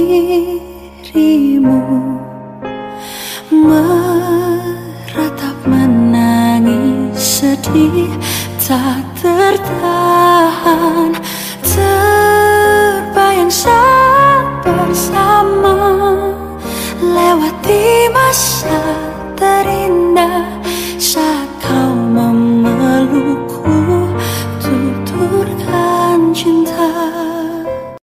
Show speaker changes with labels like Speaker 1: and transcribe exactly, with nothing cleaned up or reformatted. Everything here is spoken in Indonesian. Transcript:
Speaker 1: dirimu, meratap menangis sedih tak tertahan, terbayang saat bersama lewati masa